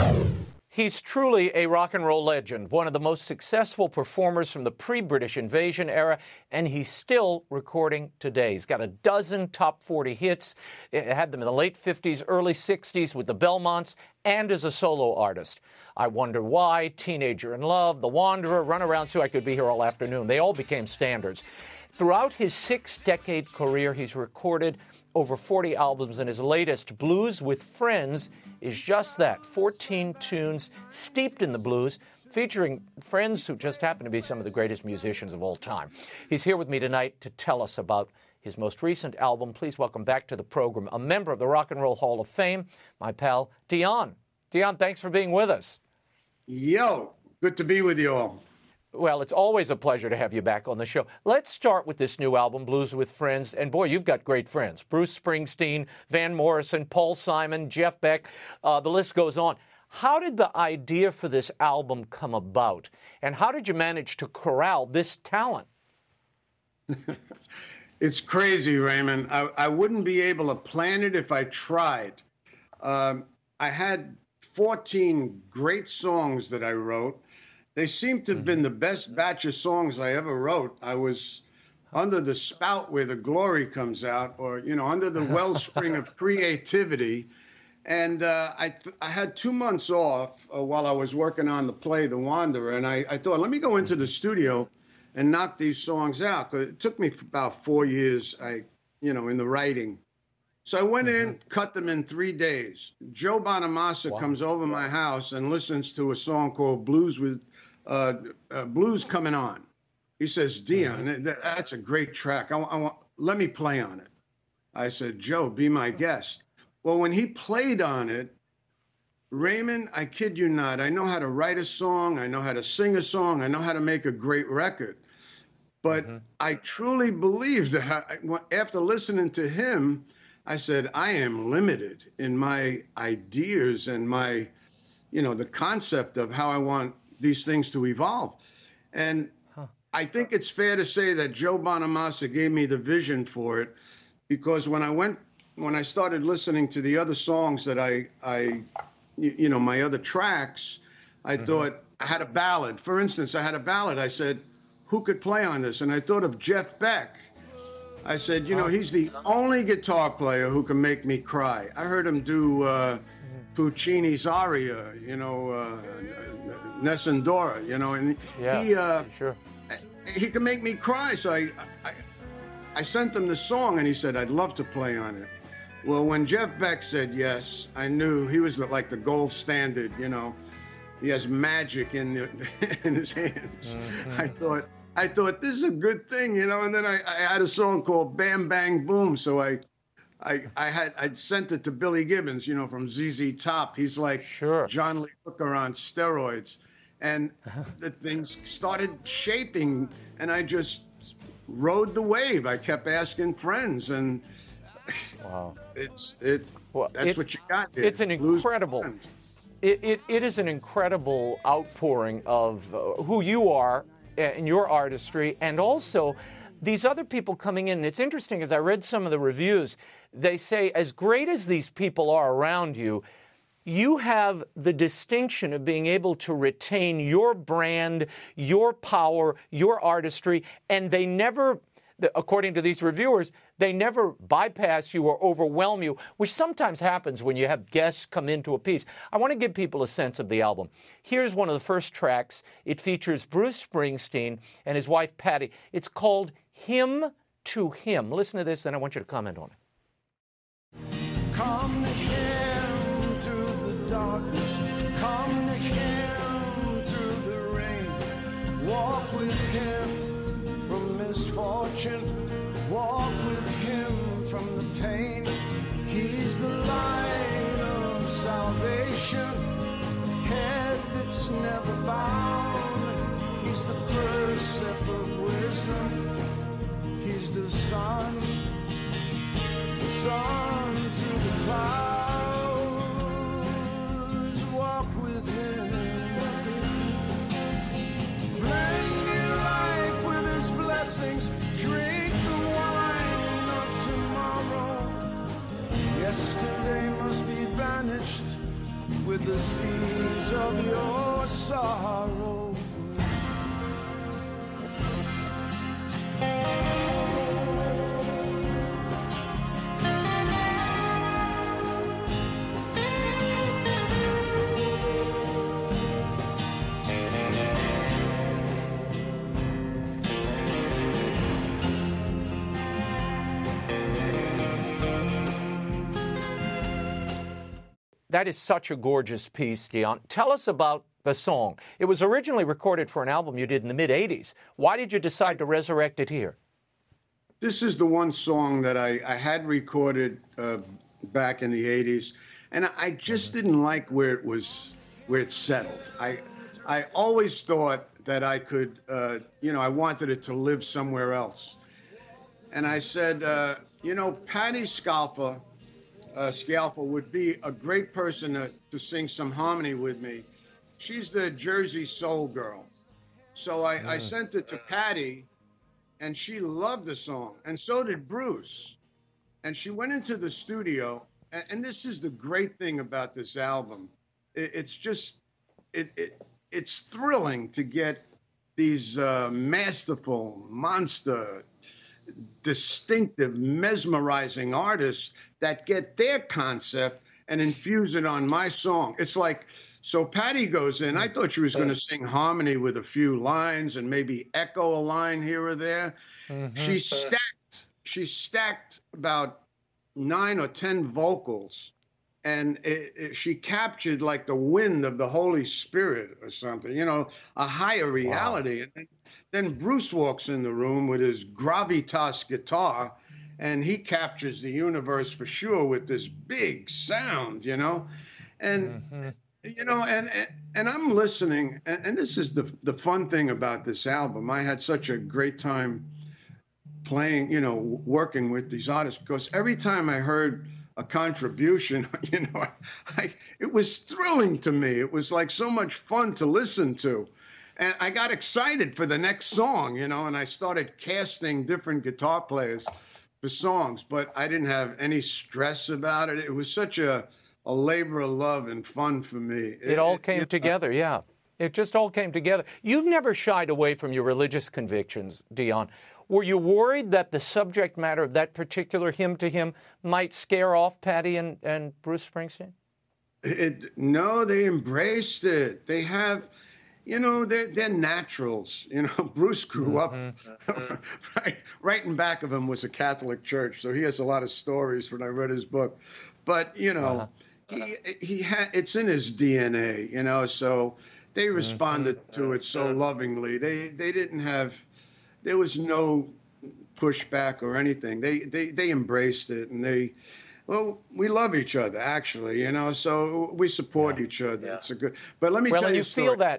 He's truly a rock and roll legend, one of the most successful performers from the pre-British invasion era, and he's still recording today. He's got a dozen top forty hits. It had them in the late fifties, early sixties with the Belmonts, and as a solo artist. I Wonder Why, Teenager in Love, The Wanderer, Run Around Sue, I could be here all afternoon. They all became standards. Throughout his six-decade career, he's recorded over forty albums, and his latest, Blues with Friends, is just that, fourteen tunes steeped in the blues, featuring friends who just happen to be some of the greatest musicians of all time. He's here with me tonight to tell us about his most recent album. Please welcome back to the program a member of the Rock and Roll Hall of Fame, my pal, Dion. Dion, thanks for being with us. Yo, good to be with you all. Well, it's always a pleasure to have you back on the show. Let's start with this new album, Blues with Friends. And boy, you've got great friends. Bruce Springsteen, Van Morrison, Paul Simon, Jeff Beck, uh, the list goes on. How did the idea for this album come about? And how did you manage to corral this talent? It's crazy, Raymond. I, I wouldn't be able to plan it if I tried. Um, I had fourteen great songs that I wrote. They seem to have been the best batch of songs I ever wrote. I was under the spout where the glory comes out, or, you know, under the wellspring of creativity. And uh, I, th- I had two months off uh, while I was working on the play, The Wanderer. And I, I thought, let me go into the studio and knock these songs out. Because it took me about four years, I, you know, in the writing. So I went mm-hmm. in, cut them in three days. Joe Bonamassa wow. comes over my house and listens to a song called Blues with uh, uh, Blues Coming On. He says, Dion, mm-hmm. that, that's a great track. I, I want, let me play on it. I said, Joe, be my guest. Well, when he played on it, Raymond, I kid you not, I know how to write a song. I know how to sing a song. I know how to make a great record. But mm-hmm. I truly believe that I, after listening to him, I said, I am limited in my ideas and my, you know, the concept of how I want these things to evolve. And huh. I think it's fair to say that Joe Bonamassa gave me the vision for it, because when I went, when I started listening to the other songs that I, I you know, my other tracks, I mm-hmm. thought I had a ballad. For instance, I had a ballad. I said, who could play on this? And I thought of Jeff Beck. I said, you know, he's the only guitar player who can make me cry. I heard him do uh, Puccini's aria, you know, uh, Nessandora, you know, and yeah, he uh, sure. he can make me cry. So I, I I sent him the song, and he said, I'd love to play on it. Well, when Jeff Beck said yes, I knew he was like the gold standard, you know. He has magic in the, in his hands. Mm-hmm. I thought. I thought, this is a good thing, you know, and then I, I had a song called Bam Bang Boom. So I I I had I sent it to Billy Gibbons, you know, from Z Z Top. He's like sure. John Lee Hooker on steroids. And the things started shaping, and I just rode the wave. I kept asking friends, and wow, it's it. Well, that's what you got here. It's an incredible. It, it it is an incredible outpouring of uh, who you are in your artistry, and also these other people coming in. And it's interesting, as I read some of the reviews, they say, as great as these people are around you, you have the distinction of being able to retain your brand, your power, your artistry, and they never, according to these reviewers, they never bypass you or overwhelm you, which sometimes happens when you have guests come into a piece. I want to give people a sense of the album. Here's one of the first tracks. It features Bruce Springsteen and his wife, Patty. It's called Hymn to Him. Listen to this, then I want you to comment on it. Come to Him through the darkness. Come to Him through the rain. Walk with Him from misfortune. Walk with Him from the pain. He's the light of salvation, head that's never bound. He's the first step of wisdom. He's the sun, the sun through the clouds. Walk with Him. Blend your life with His blessings. Drink the wine of tomorrow. Yesterday must be banished with the seeds of your sorrow. That is such a gorgeous piece, Dion. Tell us about the song. It was originally recorded for an album you did in the mid eighties. Why did you decide to resurrect it here? This is the one song that I, I had recorded uh, back in the eighties, and I just didn't like where it was, where it settled. I, I always thought that I could, uh, you know, I wanted it to live somewhere else. And I said, uh, you know, Patty Scalfa, Uh, Scalfa would be a great person to, to sing some harmony with me. She's the Jersey soul girl. So I, mm. I sent it to Patty, and she loved the song, and so did Bruce. And she went into the studio, and, and this is the great thing about this album. It, it's just, it, it it's thrilling to get these uh, masterful, monster, distinctive, mesmerizing artists that get their concept and infuse it on my song. It's like, so Patty goes in, I thought she was going to sing harmony with a few lines and maybe echo a line here or there. Mm-hmm. She stacked, she stacked about nine or ten vocals, and it, it, she captured like the wind of the Holy Spirit or something, you know, a higher reality. Wow. And then Bruce walks in the room with his gravitas guitar, and he captures the universe for sure with this big sound, you know, and mm-hmm. you know, and, and and I'm listening, and, and this is the the fun thing about this album. I had such a great time playing, you know, working with these artists, because every time I heard a contribution, you know, I, I, it was thrilling to me. It was like so much fun to listen to. And I got excited for the next song, you know, and I started casting different guitar players for songs, but I didn't have any stress about it. It was such a, a labor of love and fun for me. It, it all came it, together, yeah. It just all came together. You've never shied away from your religious convictions, Dion. Were you worried that the subject matter of that particular Hymn to Him might scare off Patty and, and Bruce Springsteen? It, no, they embraced it. They have... You know, they're, they're naturals. You know, Bruce grew mm-hmm. up, right, right in back of him was a Catholic church, so he has a lot of stories when I read his book. But, you know, uh-huh. he he had it's in his D N A, you know, so they responded mm-hmm. to it so lovingly. They they didn't have, there was no pushback or anything. They, they, they embraced it, and they, well, we love each other, actually, you know, so we support yeah. each other. Yeah. It's a good, but let me well, tell you you a story. feel that.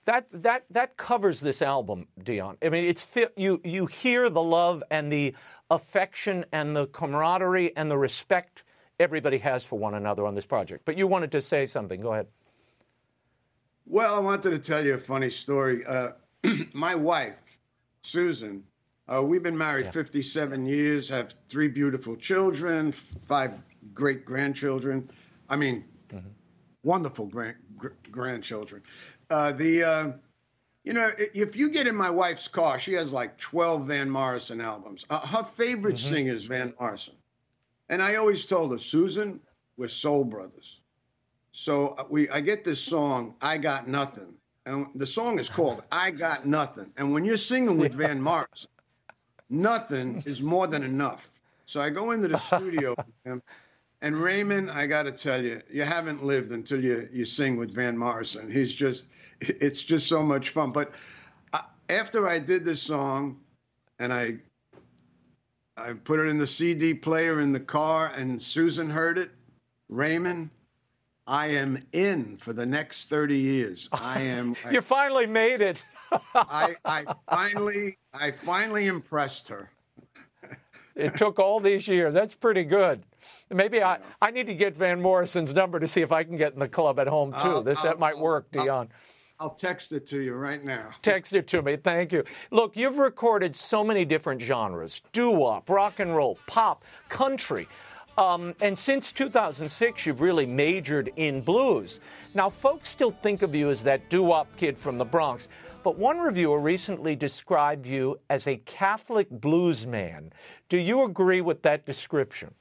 That that that covers this album, Dion. I mean, it's fit, you you hear the love and the affection and the camaraderie and the respect everybody has for one another on this project. But you wanted to say something. Go ahead. Well, I wanted to tell you a funny story. Uh, my wife, Susan, uh, we've been married yeah. fifty-seven years, have three beautiful children, five great grandchildren. I mean, mm-hmm. wonderful grand gr- grandchildren. Uh, the, uh, you know, if you get in my wife's car, she has like twelve Van Morrison albums. Uh, her favorite mm-hmm. singer is Van Morrison. And I always told her, Susan, we're soul brothers. So we, I get this song, I Got Nothing. And the song is called I Got Nothing. And when you're singing with Van Morrison, nothing is more than enough. So I go into the studio with him. And Raymond, I got to tell you, you haven't lived until you, you sing with Van Morrison. He's just, it's just so much fun. But I, after I did this song and I I put it in the C D player in the car and Susan heard it, Raymond, I am in for the next thirty years. I am. You I, finally made it. I, I finally, I finally impressed her. It took all these years. That's pretty good. Maybe I, I need to get Van Morrison's number to see if I can get in the club at home, too. I'll, that, I'll, that might I'll, work, Dion. I'll, I'll text it to you right now. Text it to me. Thank you. Look, you've recorded so many different genres, doo-wop, rock and roll, pop, country. Um, and since two thousand six, you've really majored in blues. Now, folks still think of you as that doo-wop kid from the Bronx. But one reviewer recently described you as a Catholic blues man. Do you agree with that description?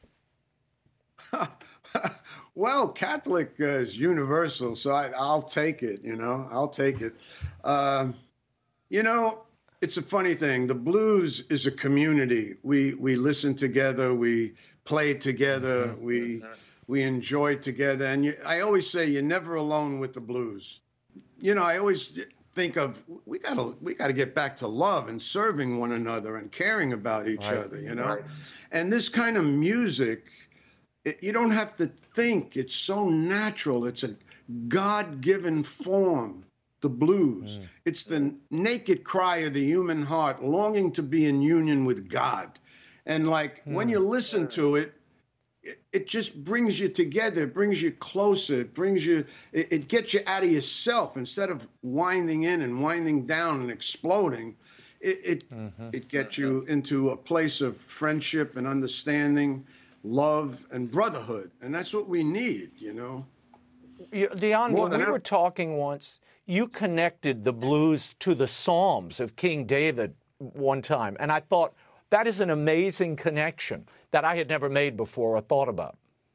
Well, Catholic uh, is universal, so I, I'll take it, you know, I'll take it. Uh, you know, it's a funny thing. The blues is a community. We we listen together, we play together, we we enjoy together. And you, I always say you're never alone with the blues. You know, I always think of we gotta we gotta get back to love and serving one another and caring about each right. other, you know. Right. And this kind of music, it, you don't have to think. It's so natural. It's a God-given form, the blues. Mm. It's the naked cry of the human heart, longing to be in union with God. And like mm. when you listen to it, it, it just brings you together. It brings you closer. It brings you, it, it gets you out of yourself instead of winding in and winding down and exploding. It it, mm-hmm. it gets you into a place of friendship and understanding, love and brotherhood. And that's what we need, you know. Dion, when we were talking once, you connected the blues to the Psalms of King David one time. And I thought that is an amazing connection that I had never made before or thought about.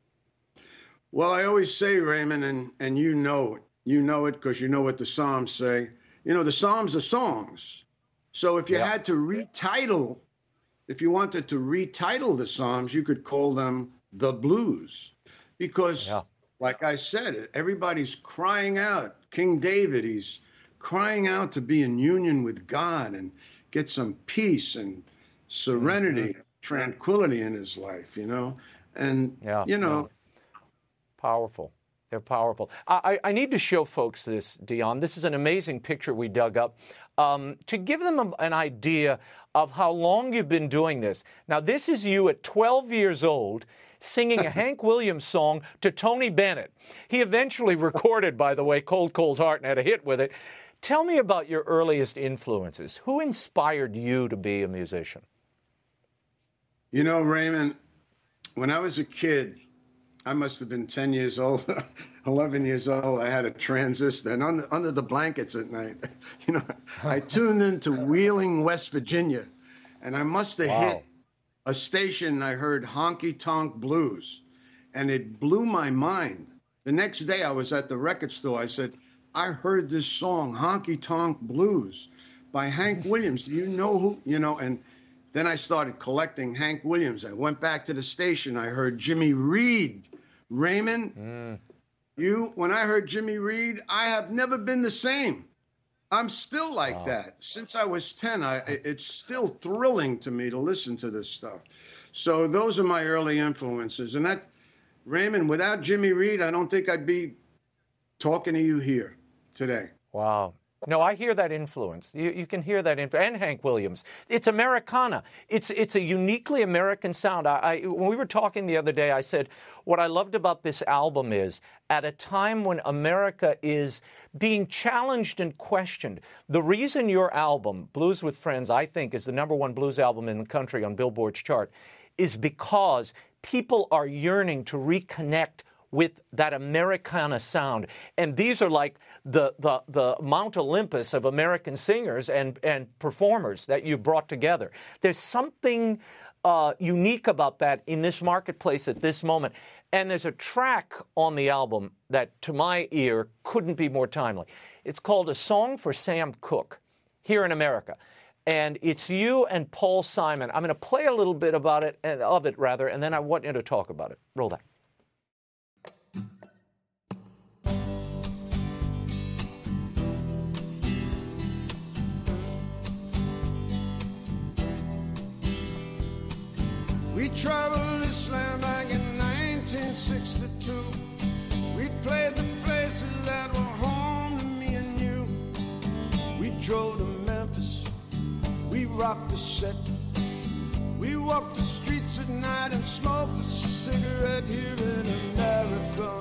Well, I always say, Raymond, and, and you know it. You know it because you know what the Psalms say. You know, the Psalms are songs. So if you yeah. had to retitle, if you wanted to retitle the Psalms, you could call them the blues. Because, yeah. like I said, everybody's crying out. King David, he's crying out to be in union with God and get some peace and serenity, mm-hmm. tranquility in his life, you know? And, yeah, you know. Yeah. Powerful. They're powerful. I, I need to show folks this, Dion. This is an amazing picture we dug up um, to give them a, an idea of how long you've been doing this. Now, this is you at twelve years old singing a Hank Williams song to Tony Bennett. He eventually recorded, by the way, Cold, Cold Heart and had a hit with it. Tell me about your earliest influences. Who inspired you to be a musician? You know, Raymond, when I was a kid, I must have been ten years old, eleven years old. I had a transistor, and under, under the blankets at night, you know, I tuned into Wheeling, West Virginia, and I must have wow. hit a station. I heard Honky Tonk Blues, and it blew my mind. The next day, I was at the record store. I said, I heard this song, Honky Tonk Blues, by Hank Williams. Do you know who, you know, and then I started collecting Hank Williams. I went back to the station. I heard Jimmy Reed. Raymond, mm. you, when I heard Jimmy Reed, I have never been the same. I'm still like wow. that. Since I was ten, I, it's still thrilling to me to listen to this stuff. So those are my early influences. And that, Raymond, without Jimmy Reed, I don't think I'd be talking to you here today. Wow. No, I hear that influence. You, you can hear that influence. And Hank Williams. It's Americana. It's it's a uniquely American sound. I, I when we were talking the other day, I said what I loved about this album is at a time when America is being challenged and questioned. The reason your album, Blues with Friends, I think is the number one blues album in the country on Billboard's chart, is because people are yearning to reconnect with that Americana sound. And these are like the, the, the Mount Olympus of American singers and, and performers that you've brought together. There's something uh, unique about that in this marketplace at this moment. And there's a track on the album that, to my ear, couldn't be more timely. It's called A Song for Sam Cooke, here in America. And it's you and Paul Simon. I'm going to play a little bit about it, of it rather, and then I want you to talk about it. Roll that. We traveled this land back in nineteen sixty-two. We played the places that were home to me and you. We drove to Memphis. We rocked the set. We walked the streets at night and smoked a cigarette here in America.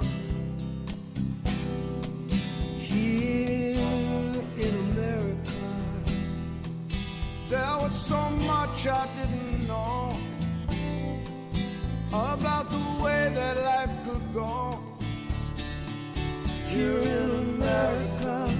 Here in America. There was so much I didn't know about the way that life could go here in America.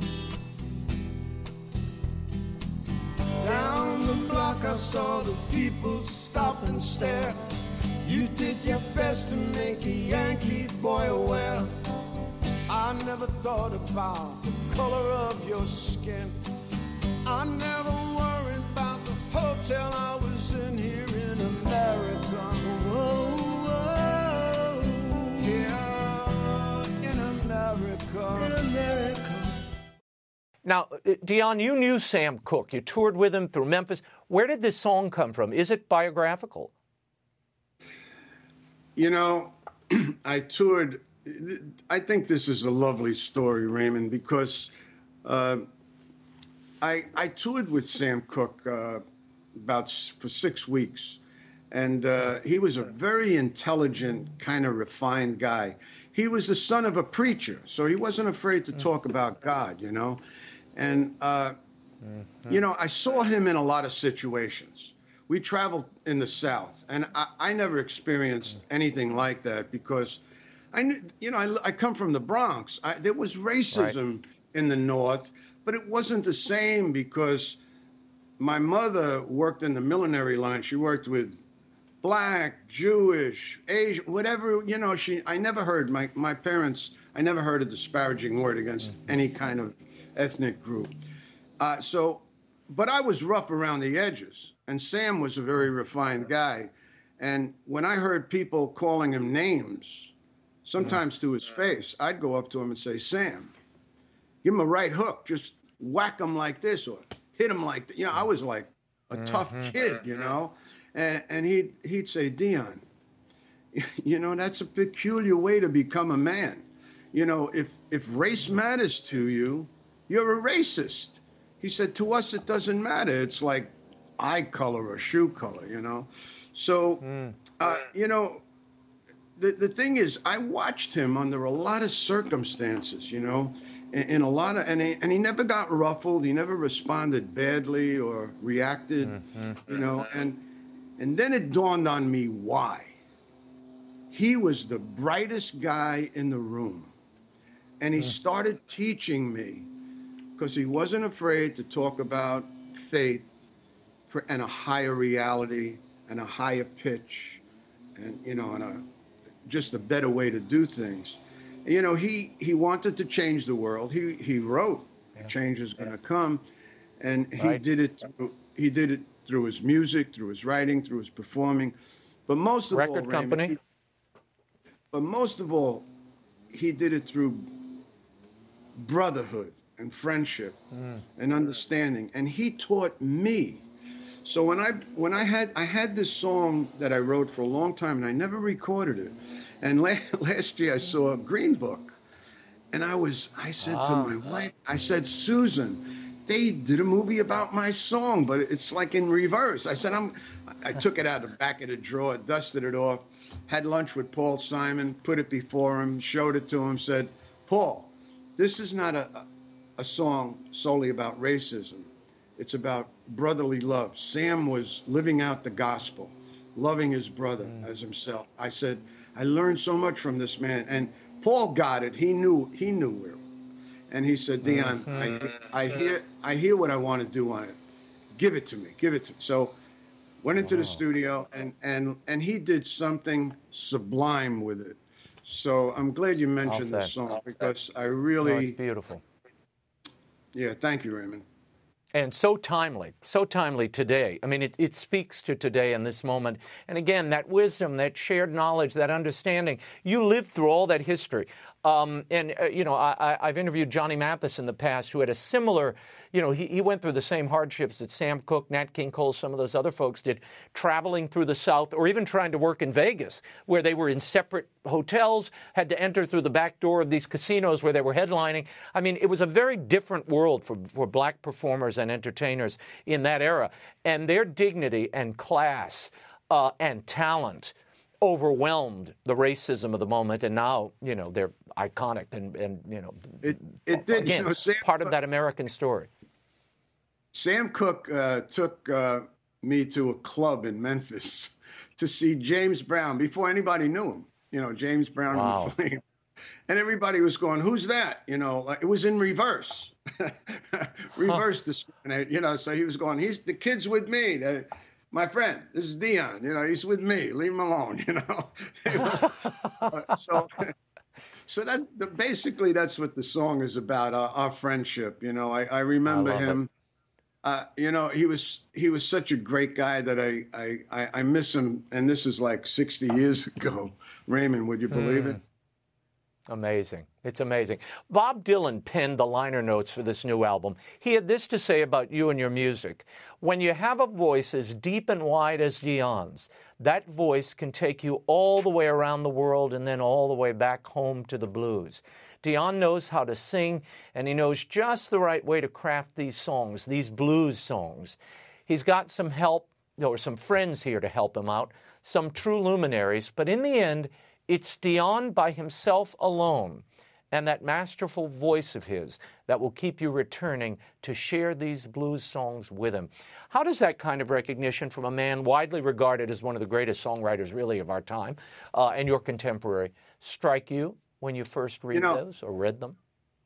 Down the block I saw the people stop and stare. You did your best to make a Yankee boy aware. I never thought about the color of your skin. I never worried about the hotel I was in here in America. Whoa, whoa, here in America. In America. Now, Dion, you knew Sam Cooke. You toured with him through Memphis. Where did this song come from? Is it biographical? You know, I toured. I think this is a lovely story, Raymond, because uh, I, I toured with Sam Cooke uh, about for six weeks. And uh, he was a very intelligent, kind of refined guy. He was the son of a preacher, so he wasn't afraid to talk about God, you know. And, uh, mm-hmm. you know, I saw him in a lot of situations. We traveled in the South, and I, I never experienced anything like that because, I knew, you know, I, I come from the Bronx. I, there was racism right. in the North, but it wasn't the same because my mother worked in the millinery line. She worked with Black, Jewish, Asian, whatever, you know, she, I never heard, my, my parents, I never heard a disparaging word against mm-hmm. any kind of ethnic group. Uh, so, but I was rough around the edges, and Sam was a very refined guy. And when I heard people calling him names, sometimes mm-hmm. to his face, I'd go up to him and say, Sam, give him a right hook, just whack him like this or hit him like that. You know, I was like a mm-hmm. tough kid, you know. And, and he'd, he'd say, Dion, you know, that's a peculiar way to become a man. You know, if, if race matters to you, you're a racist. He said, to us, it doesn't matter. It's like eye color or shoe color, you know. So, mm. uh, you know, the, the thing is, I watched him under a lot of circumstances, you know, in, in a lot of, and he, and he never got ruffled. He never responded badly or reacted, mm-hmm. you know, and And then it dawned on me why. He was the brightest guy in the room. And he started teaching me because he wasn't afraid to talk about faith and a higher reality and a higher pitch and, you know, and a, just a better way to do things. You know, he, he wanted to change the world. He, he wrote, yeah. Change is going to come. And he right. did it through, he did it through his music, through his writing, through his performing. But most of Record all, company. Raymond, he, but most of all, he did it through brotherhood and friendship mm. and understanding. And he taught me. So when I when I had I had this song that I wrote for a long time and I never recorded it. And la- last year I saw Green Book. And I was, I said Wow. to my wife, I said, Susan, they did a movie about my song, but it's like in reverse. I said, I'm, I took it out of the back of the drawer, dusted it off, had lunch with Paul Simon, put it before him, showed it to him, said, Paul, this is not a, a song solely about racism. It's about brotherly love. Sam was living out the gospel, loving his brother mm. as himself. I said, I learned so much from this man. And Paul got it. He knew, he knew it. And he said, Dion, mm-hmm. I, I hear, I hear what I want to do on it. Give it to me, give it to me. So went into wow. the studio and, and, and he did something sublime with it. So I'm glad you mentioned this song because I really. No, it's beautiful. Yeah, thank you, Raymond. And so timely, so timely today. I mean, it, it speaks to today in this moment. And again, that wisdom, that shared knowledge, that understanding, you lived through all that history. Um, and, uh, you know, I, I've interviewed Johnny Mathis in the past who had a similar, you know, he, he went through the same hardships that Sam Cooke, Nat King Cole, some of those other folks did, traveling through the South or even trying to work in Vegas, where they were in separate hotels, had to enter through the back door of these casinos where they were headlining. I mean, it was a very different world for, for black performers and entertainers in that era. And their dignity and class uh, and talent overwhelmed the racism of the moment, and now, you know, they're iconic and, and you know, it, it did, again, you know, Sam, part of that American story. Sam Cooke uh, took uh, me to a club in Memphis to see James Brown before anybody knew him. You know, James Brown wow. and the Flames. And everybody was going, who's that? You know, like, it was in reverse. reverse huh. discriminate, you know, so he was going, he's the kid's with me. The, My friend, this is Dion. You know, he's with me. Leave him alone. You know, so so that the, basically that's what the song is about. Our, our friendship. You know, I, I remember I him. Uh, you know, he was he was such a great guy that I, I I miss him. And this is like sixty years ago. Raymond, would you believe mm. it? Amazing. It's amazing. Bob Dylan penned the liner notes for this new album. He had this to say about you and your music. When you have a voice as deep and wide as Dion's, that voice can take you all the way around the world and then all the way back home to the blues. Dion knows how to sing, and he knows just the right way to craft these songs, these blues songs. He's got some help, or some friends here to help him out, some true luminaries, but in the end, it's Dion by himself alone and that masterful voice of his that will keep you returning to share these blues songs with him. How does that kind of recognition from a man widely regarded as one of the greatest songwriters really of our time uh, and your contemporary strike you when you first read you know, those or read them?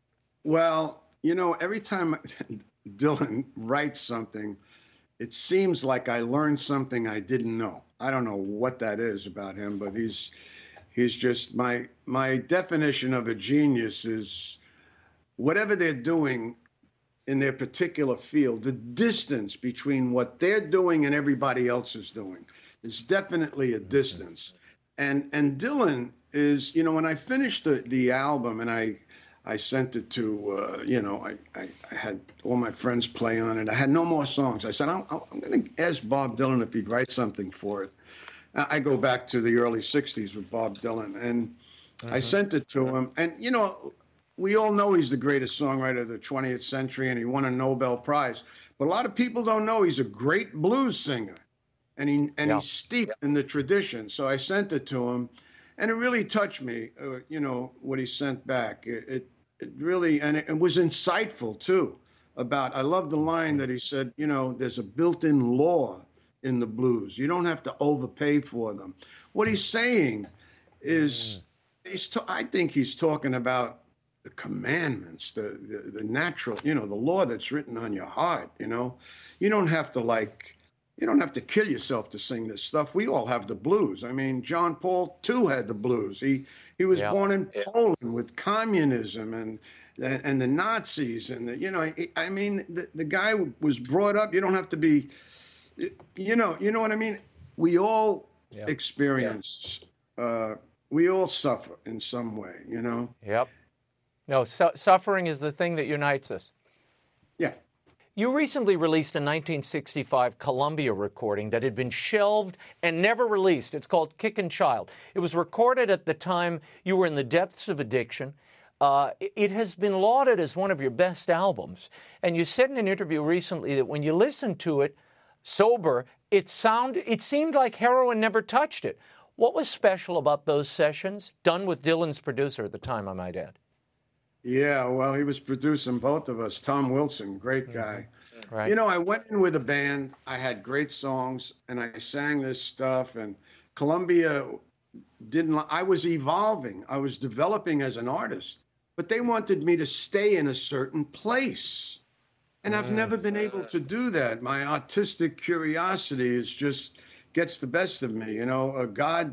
Well, you know, every time Dylan writes something, it seems like I learned something I didn't know. I don't know what that is about him, but he's... He's just, my my definition of a genius is whatever they're doing in their particular field, the distance between what they're doing and everybody else is doing is definitely a distance. And and Dylan is, you know, when I finished the, the album and I I sent it to, uh, you know, I, I, I had all my friends play on it. I had no more songs. I said, I'm, I'm going to ask Bob Dylan if he'd write something for it. I go back to the early sixties with Bob Dylan, and mm-hmm. I sent it to him. And, you know, we all know he's the greatest songwriter of the twentieth century, and he won a Nobel Prize. But a lot of people don't know he's a great blues singer, and he and yeah. he's steeped yeah. in the tradition. So I sent it to him, and it really touched me, uh, you know, what he sent back. It, it, it really, and it, it was insightful, too, about, I love the line that he said, you know, there's a built-in law in the blues. You don't have to overpay for them. What he's saying is, mm. he's ta- I think he's talking about the commandments, the, the the natural, you know, the law that's written on your heart. You know, you don't have to like, you don't have to kill yourself to sing this stuff. We all have the blues. I mean, John Paul too had the blues. He he was yeah. born in yeah. Poland with communism and and the Nazis and the, you know, I mean, the the guy was brought up. You don't have to be. You know, you know what I mean? We all yeah. experience, yeah. Uh, we all suffer in some way, you know? Yep. No, su- suffering is the thing that unites us. Yeah. You recently released a nineteen sixty-five Columbia recording that had been shelved and never released. It's called Kickin' Child. It was recorded at the time you were in the depths of addiction. Uh, it has been lauded as one of your best albums. And you said in an interview recently that when you listened to it sober, it sound, it seemed like heroin never touched it. What was special about those sessions, done with Dylan's producer at the time, I might add? Yeah, well, he was producing both of us. Tom Wilson, great guy. Mm-hmm. Right. You know, I went in with a band. I had great songs, and I sang this stuff. And Columbia didn't. I was evolving. I was developing as an artist, but they wanted me to stay in a certain place, and I've mm-hmm. never been able to do that. My artistic curiosity is just gets the best of me. You know, uh, God.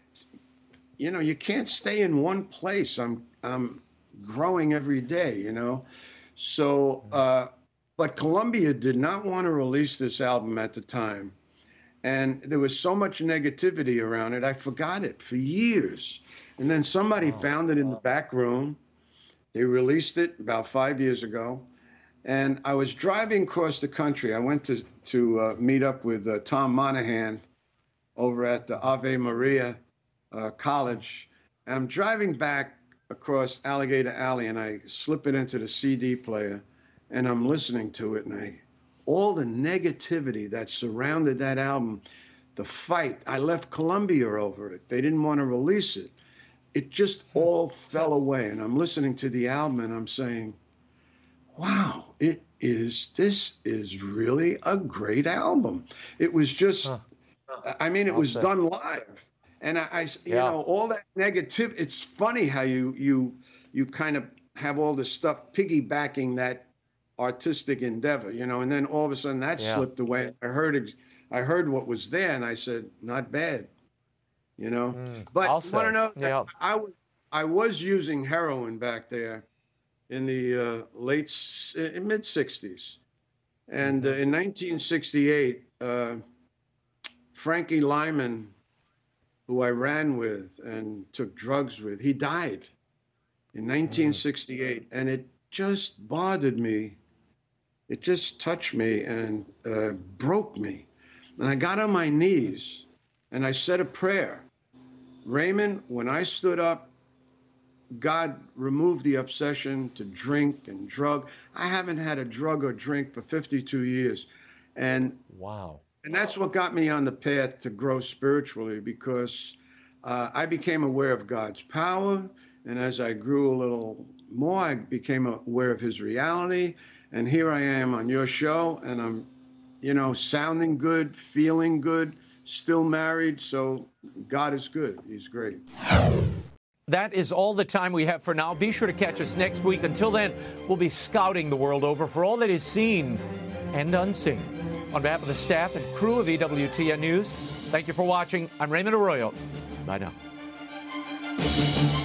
You know, you can't stay in one place. I'm. I'm growing every day, you know. So, uh, but Columbia did not want to release this album at the time. And there was so much negativity around it, I forgot it for years. And then somebody oh, found it in the back room. They released it about five years ago. And I was driving across the country. I went to, to uh, meet up with uh, Tom Monahan over at the Ave Maria uh, College. And I'm driving back across Alligator Alley, and I slip it into the C D player, and I'm listening to it, and I, all the negativity that surrounded that album, the fight, I left Columbia over it. They didn't want to release it. It just all fell away, and I'm listening to the album, and I'm saying, wow, it is, this is really a great album. It was just, huh. I mean, it was done live. And I, I you yeah. know, all that negative. It's funny how you you you kind of have all this stuff piggybacking that artistic endeavor, you know, and then all of a sudden that yeah. slipped away. I heard I heard what was there, and I said, not bad, you know. Mm, but I'll you want to know? Yeah. I was I was using heroin back there in the uh, late uh, mid sixties, and uh, in nineteen sixty-eight, uh, Frankie Lyman, who I ran with and took drugs with, he died in nineteen sixty-eight. Mm. And it just bothered me. It just touched me and uh, broke me. And I got on my knees and I said a prayer. Raymond, when I stood up, God removed the obsession to drink and drug. I haven't had a drug or drink for fifty-two years. And wow. And that's what got me on the path to grow spiritually, because uh, I became aware of God's power. And as I grew a little more, I became aware of his reality. And here I am on your show, and I'm, you know, sounding good, feeling good, still married. So God is good. He's great. That is all the time we have for now. Be sure to catch us next week. Until then, we'll be scouting the world over for all that is seen and unseen. On behalf of the staff and crew of E W T N News, thank you for watching. I'm Raymond Arroyo. Bye now.